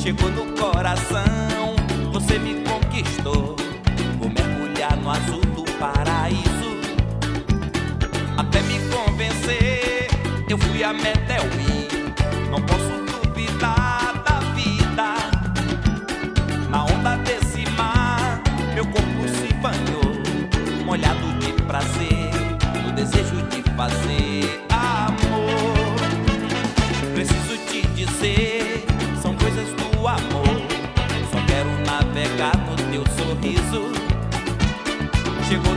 chegou no coração, você me conquistou. Vou mergulhar no azul do paraíso. Até me convencer, eu fui a Medellín. Não posso duvidar da vida. Na onda desse mar, meu corpo se banhou, molhado de prazer, no desejo de fazer amor. Preciso te dizer, são coisas do amor. Só quero navegar no teu sorriso. Chegou